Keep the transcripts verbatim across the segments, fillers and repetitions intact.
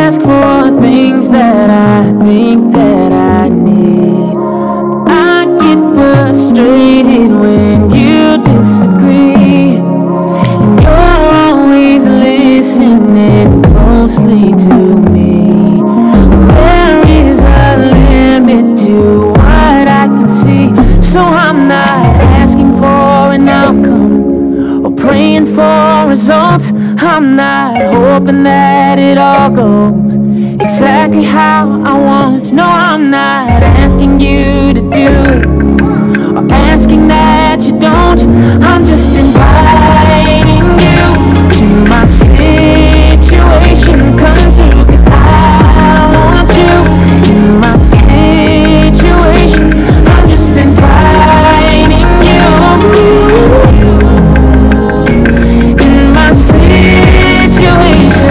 ask for things that I think that I need. I get frustrated when you disagree, and you're always listening closely to me. There is a limit to what I can see, so I'm not asking for an outcome or praying for results. I'm not hoping that it all goes exactly how I want. No, I'm not asking you to do it or asking that you don't. I'm just inviting you to my situation. Come through, 'cause I want you in my situation. I'm just inviting you in my situation.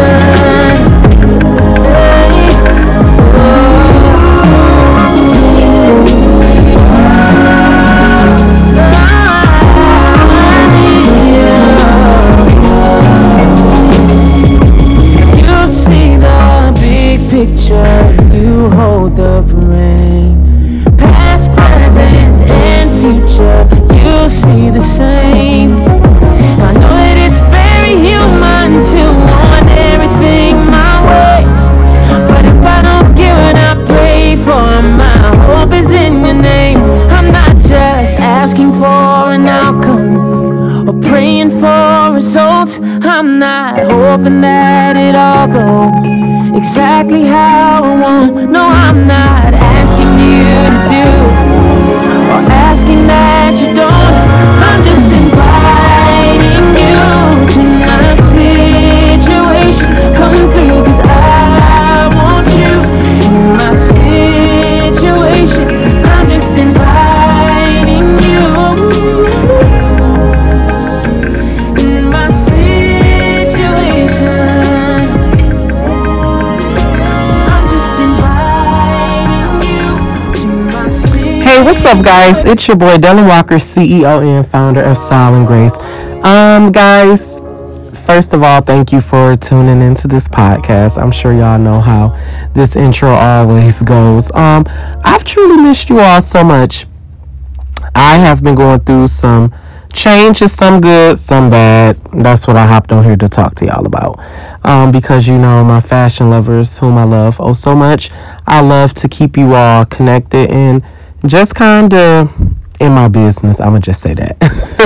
You see the big picture, you hold the frame. Past, present, and future, you see the same. I know that it's very human to want everything my way, but if I don't get what I pray for, my hope is in your name. I'm not just asking for an outcome or praying for results. I'm not hoping that it all goes exactly how I want. No, I'm not asking you to do or asking that you don't. I'm just inviting you to my situation. Come through, 'cause I want you in my situation. I'm just inviting you in my situation. I'm just inviting you to my situation. Hey, what's up, guys? It's your boy Dylan Walker, C E O and founder of Style and Grace. Um, guys, first of all, thank you for tuning into this podcast. I'm sure y'all know how this intro always goes. Um, I've truly missed you all so much. I have been going through some changes, some good, some bad. That's what I hopped on here to talk to y'all about. Um, because, you know, my fashion lovers, whom I love oh so much, I love to keep you all connected and just kind of in my business. I'm going to just say that.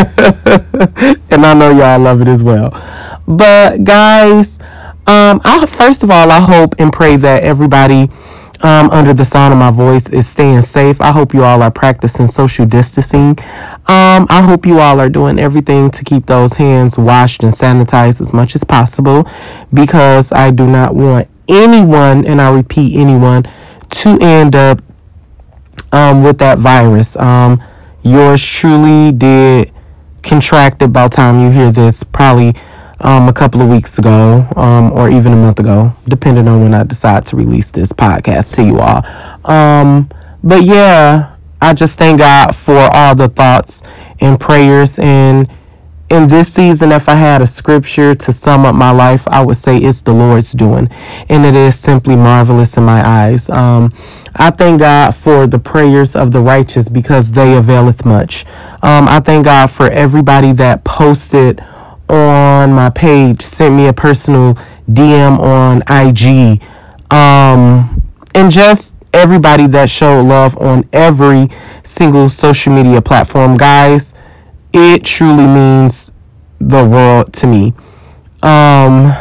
And I know y'all love it as well. But, guys, um, I, first of all, I hope and pray that everybody Um, under the sound of my voice is staying safe. I hope you all are practicing social distancing. Um, I hope you all are doing everything to keep those hands washed and sanitized as much as possible, because I do not want anyone, and I repeat anyone, to end up um, with that virus. Um, yours truly did contract it by the time you hear this, probably Um, a couple of weeks ago, um, or even a month ago, depending on when I decide to release this podcast to you all. Um, but yeah, I just thank God for all the thoughts and prayers. And in this season, if I had a scripture to sum up my life, I would say it's the Lord's doing, and it is simply marvelous in my eyes. Um, I thank God for the prayers of the righteous, because they availeth much. Um, I thank God for everybody that posted on my page, sent me a personal D M on I G, um, and just everybody that showed love on every single social media platform. Guys, it truly means the world to me. Um,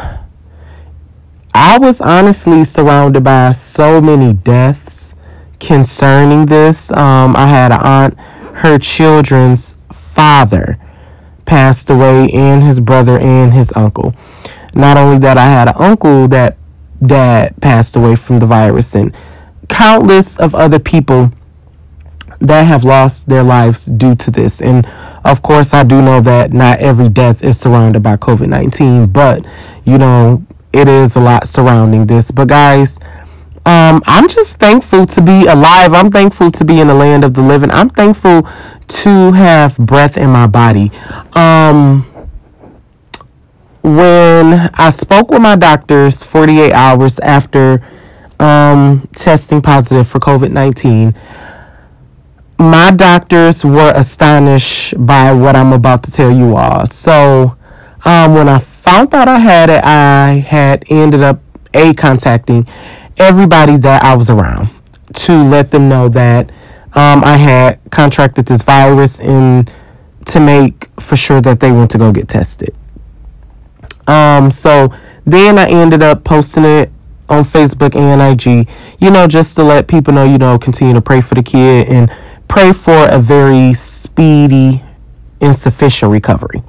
I was honestly surrounded by so many deaths concerning this. Um, I had an aunt, her children's father passed away, and his brother and his uncle. Not only that, I had an uncle that dad passed away from the virus, and countless of other people that have lost their lives due to this. And of course, I do know that not every death is surrounded by covid nineteen, but you know, it is a lot surrounding this. But guys, um, I'm just thankful to be alive. I'm thankful to be in the land of the living. I'm thankful to have breath in my body. Um, when when I spoke with my doctors forty-eight hours after um, testing positive for covid nineteen, my doctors were astonished by what I'm about to tell you all. So um, when I found out I had it, I had ended up a contacting everybody that I was around to let them know that um, I had contracted this virus and to make for sure that they went to go get tested. Um, so then I ended up posting it on Facebook and I G, you know, just to let people know, you know, continue to pray for the kid and pray for a very speedy and sufficient recovery.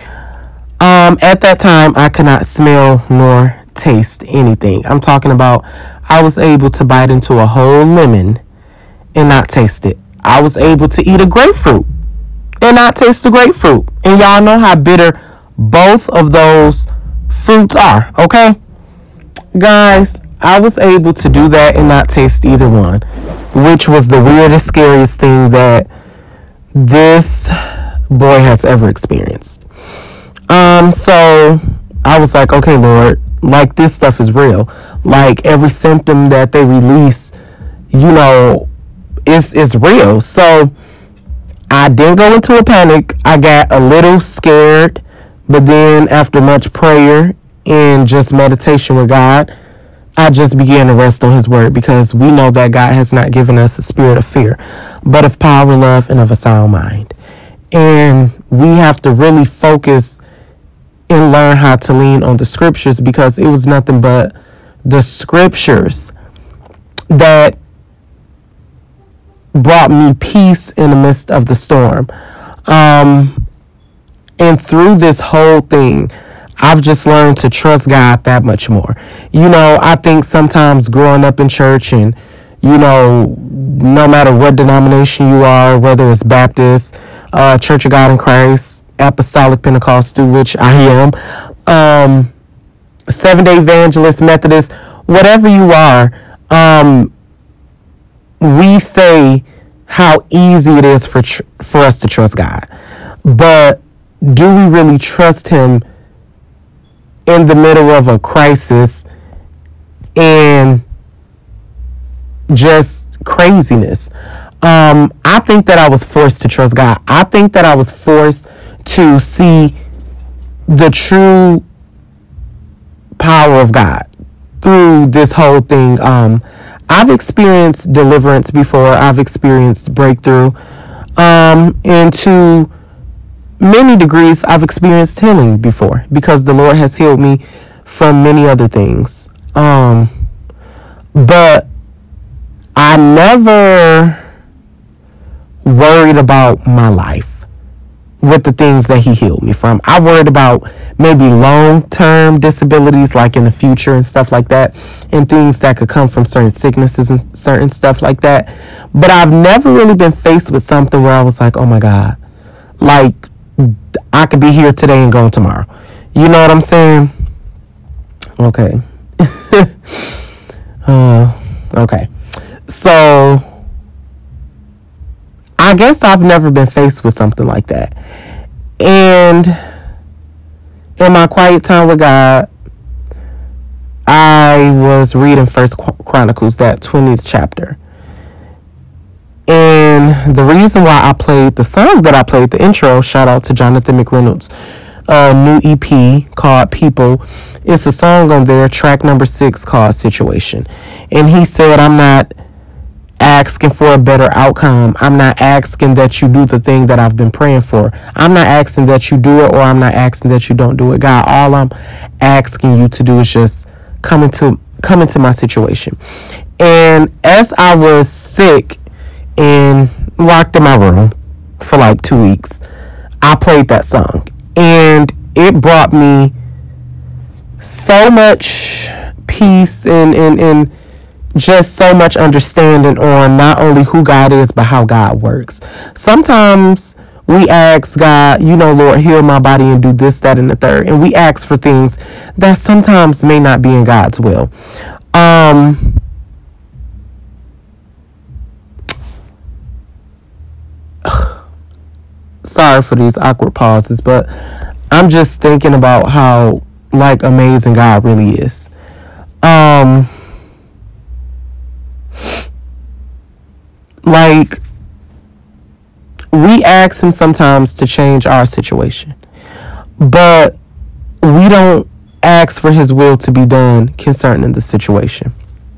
Um, at that time, I could not smell nor taste anything. I'm talking about I was able to bite into a whole lemon and not taste it. I was able to eat a grapefruit and not taste the grapefruit. And y'all know how bitter both of those fruits are, okay? Guys, I was able to do that and not taste either one, which was the weirdest, scariest thing that this boy has ever experienced. Um, so I was like, okay, Lord, like this stuff is real. Like every symptom that they release, you know, is is real. So I didn't go into a panic. I got a little scared, but then after much prayer and just meditation with God, I just began to rest on his word, because we know that God has not given us a spirit of fear, but of power, love, and of a sound mind. And we have to really focus and learn how to lean on the scriptures, because it was nothing but the scriptures that brought me peace in the midst of the storm. Um, and through this whole thing, I've just learned to trust God that much more. You know, I think sometimes growing up in church and, you know, no matter what denomination you are, whether it's Baptist, uh, Church of God in Christ, Apostolic Pentecostal, which I am, um, Seventh-day Evangelist, Methodist, whatever you are, um, we say how easy it is for tr- for us to trust God. But do we really trust him in the middle of a crisis and just craziness? Um, I think that I was forced to trust God. I think that I was forced to see the true power of God through this whole thing. Um, I've experienced deliverance before. I've experienced breakthrough. Um, and to many degrees, I've experienced healing before, because the Lord has healed me from many other things. Um, but I never worried about my life with the things that he healed me from. I worried about maybe long-term disabilities, like in the future and stuff like that, and things that could come from certain sicknesses and certain stuff like that. But I've never really been faced with something where I was like, oh my God, like I could be here today and gone tomorrow. You know what I'm saying? Okay. uh, okay. So I guess I've never been faced with something like that. And in my quiet time with God, I was reading First Chronicles, that twentieth chapter. And the reason why I played the song that I played, the intro, shout out to Jonathan McReynolds, a new E P called People. It's a song on there, track number six, called Situation. And he said, I'm not asking for a better outcome. I'm not asking that you do the thing that I've been praying for. I'm not asking that you do it, or I'm not asking that you don't do it. God, all I'm asking you to do is just come into come into my situation. And as I was sick and locked in my room for like two weeks, I played that song, and it brought me so much peace and and and just so much understanding on not only who God is, but how God works. Sometimes we ask God, you know, Lord, heal my body and do this, that, and the third. And we ask for things that sometimes may not be in God's will. Um, sorry for these awkward pauses, but I'm just thinking about how like amazing God really is. Um, like, we ask him sometimes to change our situation, but we don't ask for his will to be done concerning the situation.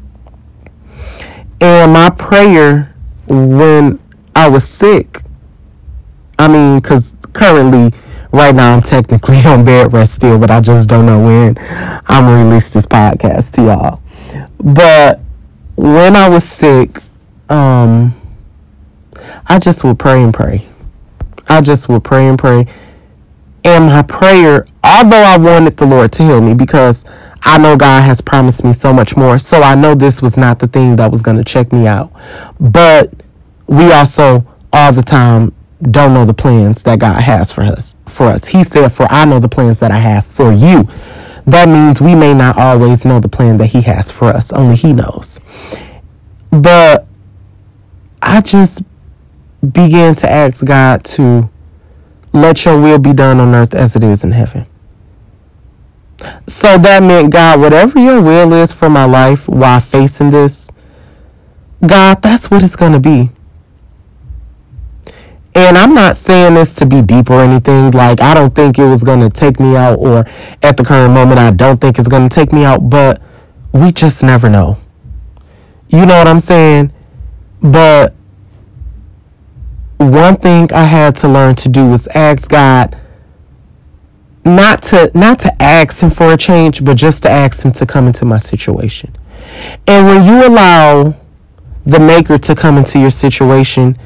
And my prayer when I was sick, I mean, because currently, right now, I'm technically on bed rest still, but I just don't know when I'm going to release this podcast to y'all. But when I was sick, um, I just would pray and pray. I just would pray and pray. And my prayer, although I wanted the Lord to heal me, because I know God has promised me so much more, so I know this was not the thing that was going to check me out. But we also, all the time, don't know the plans that God has for us. For us, He said, "For I know the plans that I have for you." That means we may not always know the plan that He has for us. Only He knows. But I just began to ask God to let your will be done on earth as it is in heaven. So that meant, God, whatever your will is for my life while facing this, God, that's what it's going to be. And I'm not saying this to be deep or anything. Like, I don't think it was going to take me out, or at the current moment, I don't think it's going to take me out, but we just never know. You know what I'm saying? But one thing I had to learn to do was ask God, not to not to ask Him for a change, but just to ask Him to come into my situation. And when you allow the Maker to come into your situation,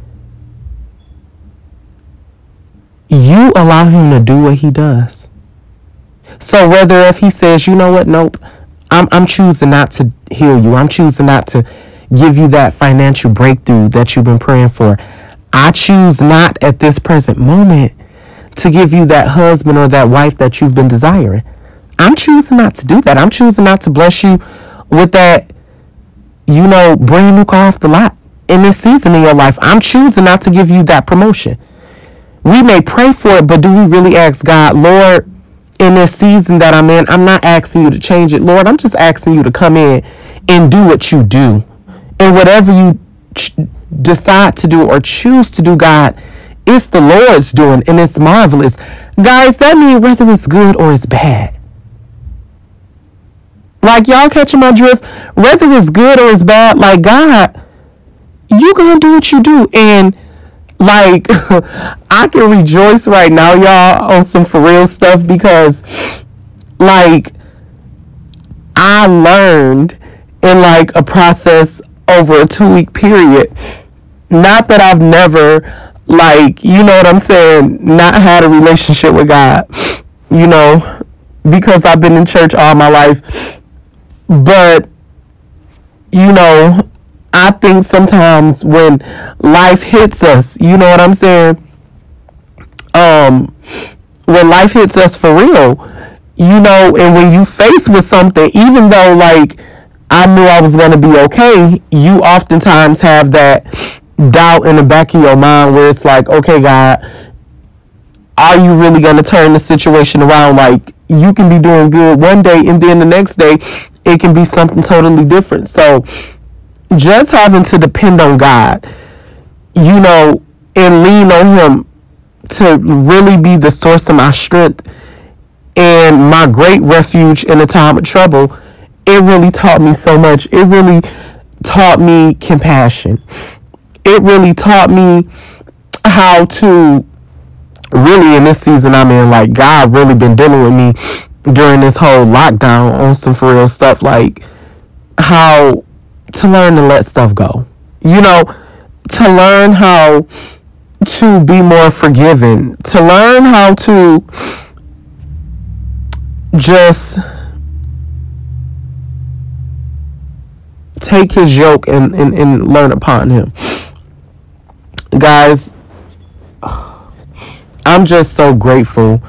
you allow Him to do what He does. So whether if He says, you know what, nope, I'm I'm choosing not to heal you. I'm choosing not to give you that financial breakthrough that you've been praying for. I choose not at this present moment to give you that husband or that wife that you've been desiring. I'm choosing not to do that. I'm choosing not to bless you with that, you know, brand new car off the lot in this season in your life. I'm choosing not to give you that promotion. We may pray for it, but do we really ask God, Lord, in this season that I'm in, I'm not asking you to change it. Lord, I'm just asking you to come in and do what you do. And whatever you ch- decide to do or choose to do, God, it's the Lord's doing, and it's marvelous. Guys, that means whether it's good or it's bad. Like, y'all catching my drift? Whether it's good or it's bad, like, God, you gonna do what you do. And like, I can rejoice right now, y'all, on some for real stuff, because like, I learned in like a process over a two week period, not that I've never, like, you know what I'm saying, not had a relationship with God, you know, because I've been in church all my life. But, you know, I think sometimes when life hits us, you know what I'm saying? Um, when life hits us for real, you know, and when you face with something, even though like I knew I was going to be okay, you oftentimes have that doubt in the back of your mind where it's like, okay, God, are you really going to turn the situation around? Like, you can be doing good one day and then the next day it can be something totally different. So just having to depend on God, you know, and lean on Him to really be the source of my strength and my great refuge in a time of trouble, it really taught me so much. It really taught me compassion. It really taught me how to really, in this season I'm in, like, God really been dealing with me during this whole lockdown on some for real stuff, like how to learn to let stuff go, you know, to learn how to be more forgiving, to learn how to just take His yoke and, and, and learn upon Him. Guys, I'm just so grateful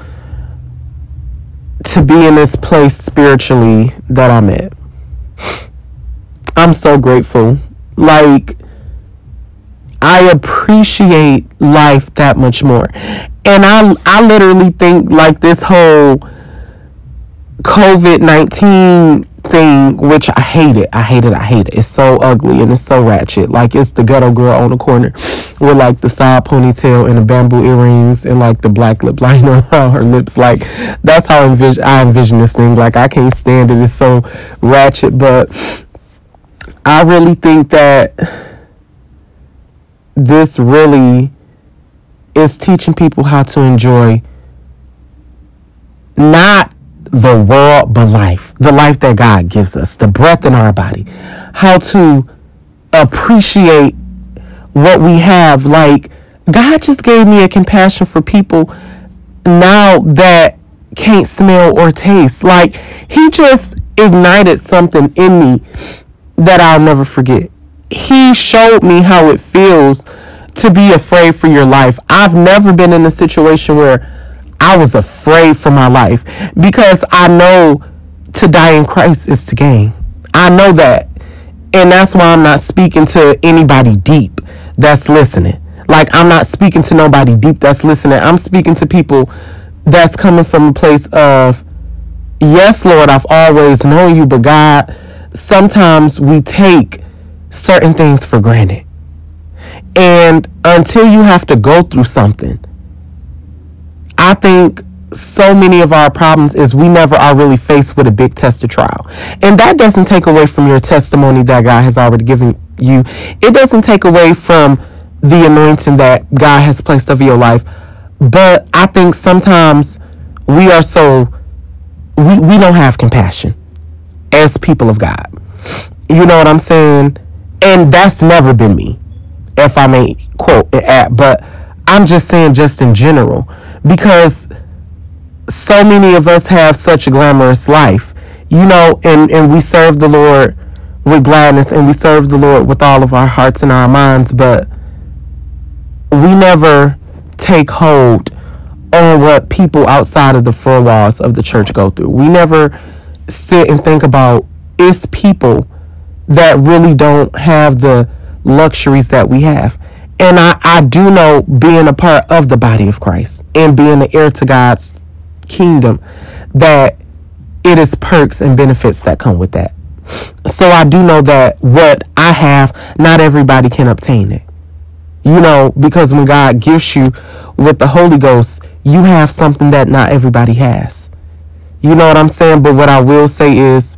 to be in this place spiritually that I'm at. I'm so grateful. Like, I appreciate life that much more. And I I literally think like this whole COVID nineteen thing, which I hate it. I hate it. I hate it. It's so ugly and it's so ratchet. Like, it's the ghetto girl on the corner with like the side ponytail and the bamboo earrings and like the black lip liner around her lips. Like, that's how I envision, I envision this thing. Like, I can't stand it. It's so ratchet. But I really think that this really is teaching people how to enjoy not the world, but life, the life that God gives us, the breath in our body, how to appreciate what we have. Like, God just gave me a compassion for people now that can't smell or taste. Like, he just ignited something in me that I'll never forget. He showed me how it feels to be afraid for your life. I've never been in a situation where I was afraid for my life, because I know to die in Christ is to gain. I know that. And that's why I'm not speaking to anybody deep that's listening. Like, I'm not speaking to nobody deep that's listening. I'm speaking to people that's coming from a place of, yes, Lord, I've always known you, but God, sometimes we take certain things for granted. And until you have to go through something, I think so many of our problems is we never are really faced with a big test or trial. And that doesn't take away from your testimony that God has already given you. It doesn't take away from the anointing that God has placed over your life. But I think sometimes we are so, we, we don't have compassion as people of God. You know what I'm saying? And that's never been me, if I may quote it at, but I'm just saying just in general, because so many of us have such a glamorous life, you know, and, and we serve the Lord with gladness, and we serve the Lord with all of our hearts and our minds, but we never take hold on what people outside of the four walls of the church go through. We never sit and think about, it's people that really don't have the luxuries that we have. And I, I do know, being a part of the body of Christ and being the heir to God's kingdom, that it is perks and benefits that come with that. So I do know that what I have, not everybody can obtain it. You know, because when God gives you with the Holy Ghost, you have something that not everybody has. You know what I'm saying? But what I will say is,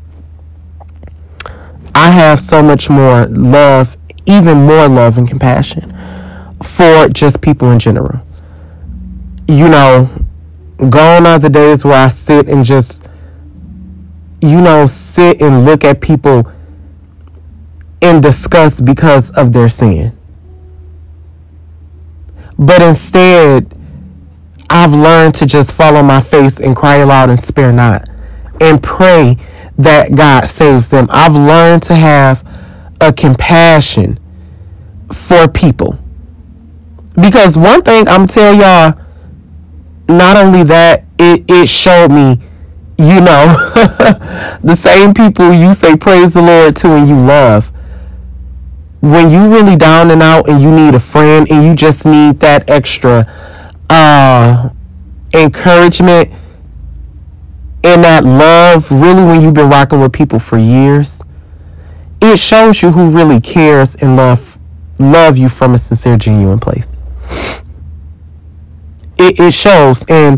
I have so much more love, even more love and compassion for just people in general. You know, gone are the days where I sit and just, you know, sit and look at people in disgust because of their sin. But instead, I've learned to just fall on my face and cry aloud and spare not, and pray that God saves them. I've learned to have a compassion for people. Because one thing I'm telling y'all, not only that, it, it showed me, you know, the same people you say praise the Lord to and you love, when you really down and out and you need a friend and you just need that extra uh, encouragement and that love, really, when you've been rocking with people for years, it shows you who really cares and love love you from a sincere, genuine place. It, it shows. And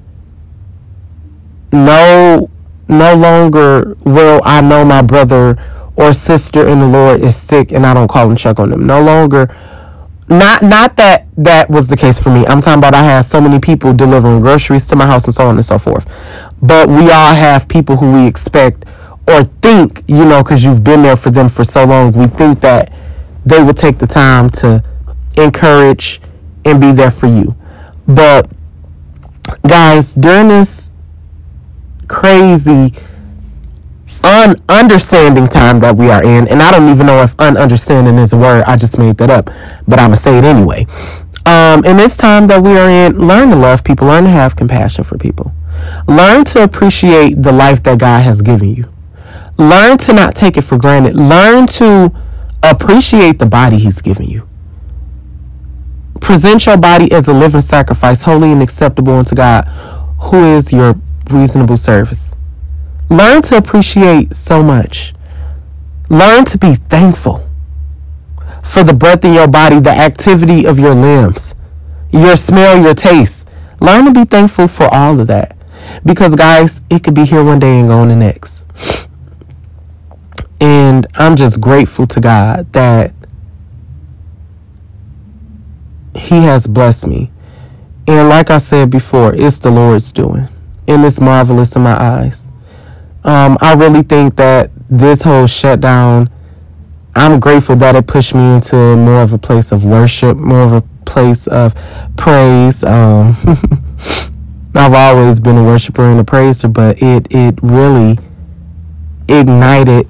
no, no longer will I know my brother or sister in the Lord is sick and I don't call and check on them. No longer. Not not that that was the case for me. I'm talking about I had so many people delivering groceries to my house and so on and so forth. But we all have people who we expect or think, you know, because you've been there for them for so long, we think that they will take the time to encourage and be there for you. But guys, during this crazy un understanding time that we are in, and I don't even know if ununderstanding is a word, I just made that up, but I'm gonna say it anyway. Um, in this time that we are in, learn to love people, learn to have compassion for people, learn to appreciate the life that God has given you, learn to not take it for granted, learn to appreciate the body He's given you. Present your body as a living sacrifice, holy and acceptable unto God, who is your reasonable service. Learn to appreciate so much. Learn to be thankful for the breath in your body, the activity of your limbs, your smell, your taste. Learn to be thankful for all of that. Because, guys, it could be here one day and gone the next. And I'm just grateful to God that He has blessed me. And like I said before, it's the Lord's doing. And it's marvelous in my eyes. Um, I really think that this whole shutdown, I'm grateful that it pushed me into more of a place of worship, more of a place of praise. Um, I've always been a worshiper and a praiser, but it, it really ignited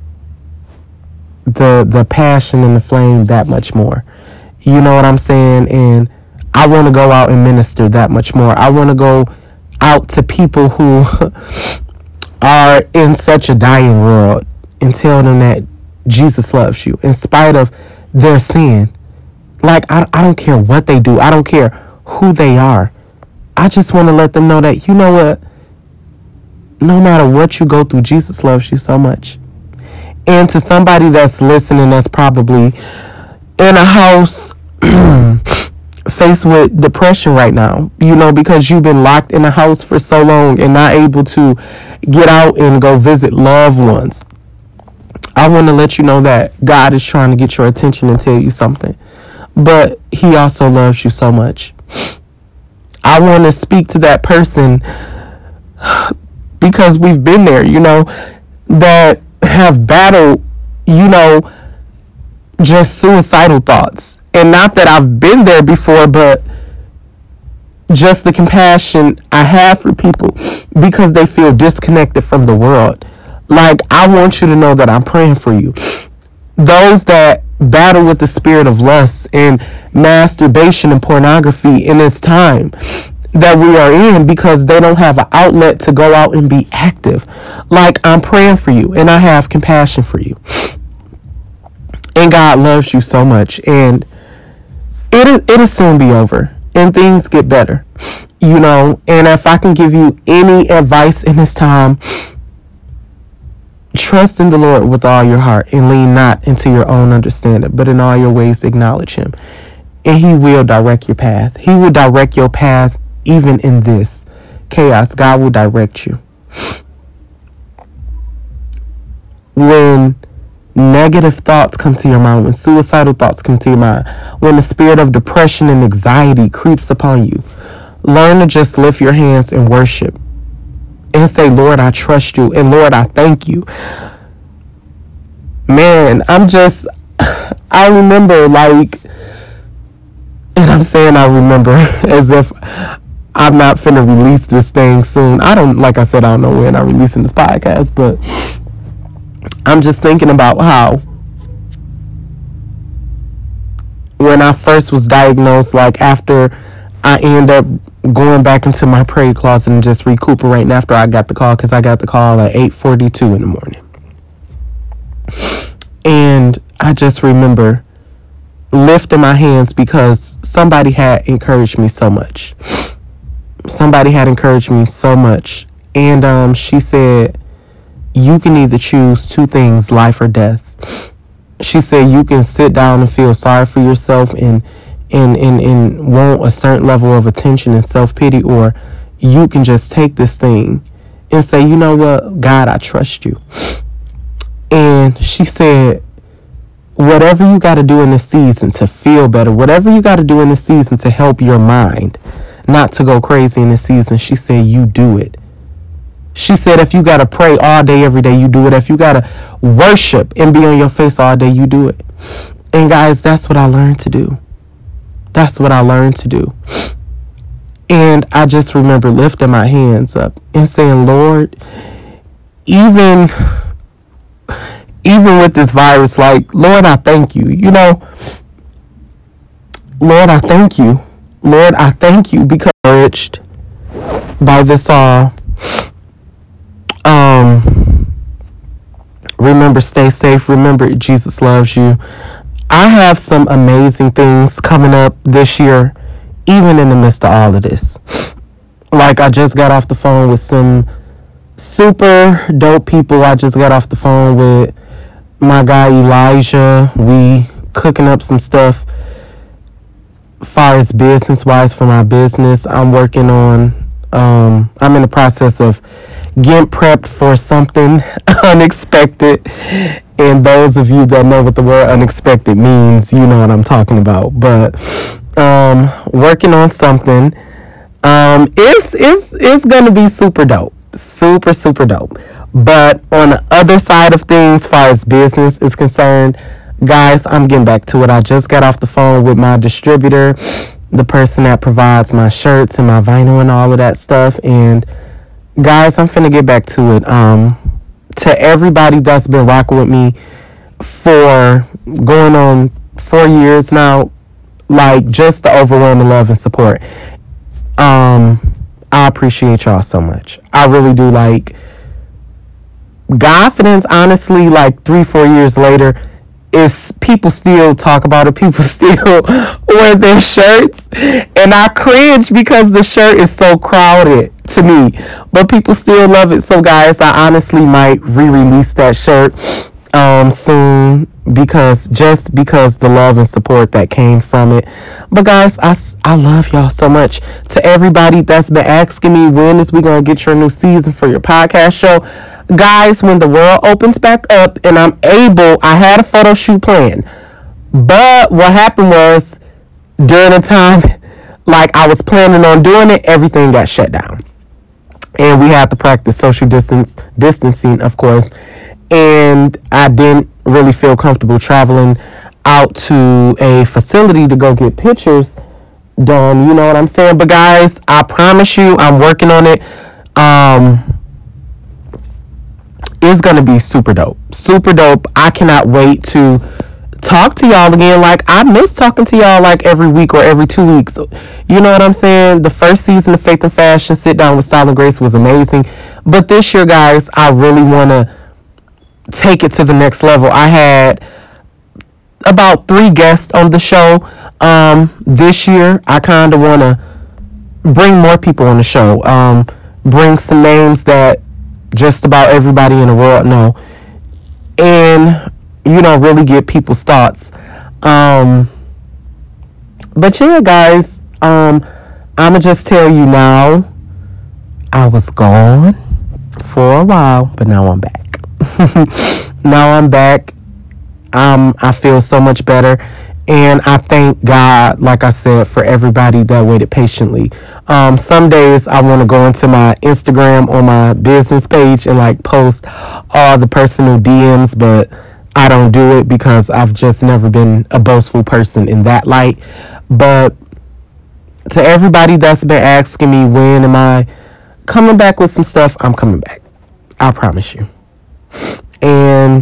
the the passion and the flame that much more. You know what I'm saying? And I want to go out and minister that much more. I want to go out to people who are in such a dying world and tell them that Jesus loves you in spite of their sin. Like, I, I don't care what they do. I don't care who they are. I just want to let them know that, you know what? No matter what you go through, Jesus loves you so much. And to somebody that's listening that's probably in a house faced with depression right now, you know, because you've been locked in a house for so long and not able to get out and go visit loved ones, I want to let you know that God is trying to get your attention and tell you something. But He also loves you so much. I want to speak to that person because we've been there, you know, that have battled, you know, just suicidal thoughts. And not that I've been there before, but just the compassion I have for people because they feel disconnected from the world. Like, I want you to know that I'm praying for you. Those that battle with the spirit of lust and masturbation and pornography in this time that we are in because they don't have an outlet to go out and be active. Like, I'm praying for you and I have compassion for you. And God loves you so much. And it, it'll soon be over and things get better, you know. And if I can give you any advice in this time, trust in the Lord with all your heart and lean not into your own understanding, but in all your ways acknowledge Him. And He will direct your path. He will direct your path even in this chaos. God will direct you. When negative thoughts come to your mind, when suicidal thoughts come to your mind, when the spirit of depression and anxiety creeps upon you, learn to just lift your hands and worship and say, Lord, I trust you. And Lord, I thank you. Man, I'm just, I remember like, and I'm saying I remember as if I'm not finna release this thing soon. I don't, like I said, I don't know when I'm releasing this podcast, but I'm just thinking about how when I first was diagnosed, like after I end up going back into my prayer closet and just recuperating after I got the call, because I got the call at eight forty-two in the morning. And I just remember lifting my hands because somebody had encouraged me so much. Somebody had encouraged me so much. And um, she said, you can either choose two things, life or death. She said you can sit down and feel sorry for yourself and and, and, and want a certain level of attention and self-pity, or you can just take this thing and say, you know what, God, I trust you. And she said, whatever you got to do in this season to feel better, whatever you got to do in this season to help your mind not to go crazy in this season, she said, you do it. She said, if you got to pray all day, every day, you do it. If you got to worship and be on your face all day, you do it. And guys, that's what I learned to do. That's what I learned to do. And I just remember lifting my hands up and saying, Lord, even, even with this virus, like, Lord, I thank you. You know, Lord, I thank you. Lord, I thank you because I'm encouraged by this all. Um, remember, stay safe. Remember, Jesus loves you. I have some amazing things coming up this year, even in the midst of all of this. Like, I just got off the phone with some super dope people. I just got off the phone with my guy Elijah. We cooking up some stuff far as business wise for my business. I'm working on um I'm in the process of getting prepped for something unexpected, and those of you that know what the word unexpected means, you know what I'm talking about. But um working on something. um it's it's it's gonna be super dope, super super dope. But on the other side of things, as far as business is concerned, guys, I'm getting back to it. I just got off the phone with my distributor, the person that provides my shirts and my vinyl and all of that stuff. And guys, I'm finna get back to it. Um, to everybody that's been rocking with me for going on four years now, like just the overwhelming love and support. Um, I appreciate y'all so much. I really do. Like, confidence, honestly, like three, four years later, is people still talk about it. People still wear their shirts, and I cringe because the shirt is so crowded to me, but people still love it. So guys, I honestly might re-release that shirt um soon, because just because the love and support that came from it. But guys, I, I love y'all so much. To everybody that's been asking me, when is we gonna get your new season for your podcast show? Guys, when the world opens back up and I'm able, I had a photo shoot planned. But what happened was, during the time, like I was planning on doing it, everything got shut down. And we had to practice social distance distancing, of course. And I didn't really feel comfortable traveling out to a facility to go get pictures done. You know what I'm saying? But guys, I promise you, I'm working on it. Um... It's gonna be super dope, super dope. I cannot wait to talk to y'all again. Like, I miss talking to y'all like every week or every two weeks. You know what I'm saying? The first season of Faith and Fashion Sit Down with Style and Grace was amazing, but this year, guys, I really want to take it to the next level. I had about three guests on the show. Um, this year, I kind of want to bring more people on the show. Um, bring some names that just about everybody in the world know, and you know, really get people's thoughts. Um, but yeah, guys, um, I'ma just tell you now, I was gone for a while, but now I'm back. Now I'm back. Um, I feel so much better. And I thank God, like I said, for everybody that waited patiently. Um, some days I want to go into my Instagram or my business page and like post all the personal D Ms, but I don't do it because I've just never been a boastful person in that light. But to everybody that's been asking me, when am I coming back with some stuff, I'm coming back. I promise you. And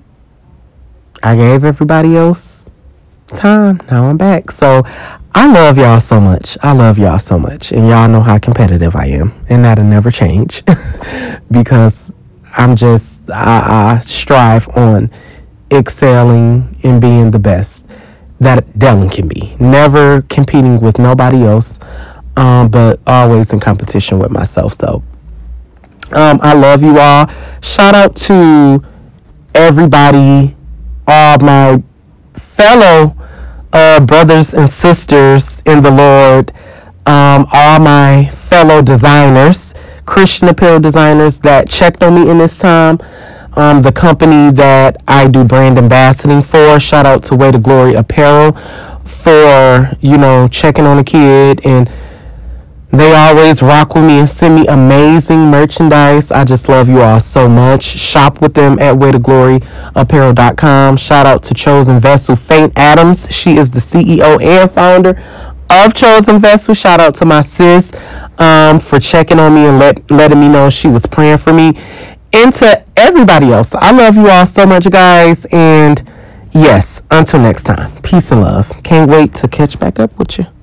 I gave everybody else time. Now I'm back. So I love y'all so much. I love y'all so much. And y'all know how competitive I am. And that'll never change. Because I'm just, I, I strive on excelling and being the best that Dylan can be. Never competing with nobody else, um, but always in competition with myself. So um, I love you all. Shout out to everybody, all my fellow uh, brothers and sisters in the Lord, um, all my fellow designers, Christian apparel designers that checked on me in this time, um, the company that I do brand ambassadoring for. Shout out to Way to Glory Apparel for, you know, checking on a kid, and they always rock with me and send me amazing merchandise. I just love you all so much. Shop with them at way to glory apparel dot com. Shout out to Chosen Vessel Faith Adams. She is the C E O and founder of Chosen Vessel. Shout out to my sis um, for checking on me and let, letting me know she was praying for me. And to everybody else, I love you all so much, guys. And yes, until next time, peace and love. Can't wait to catch back up with you.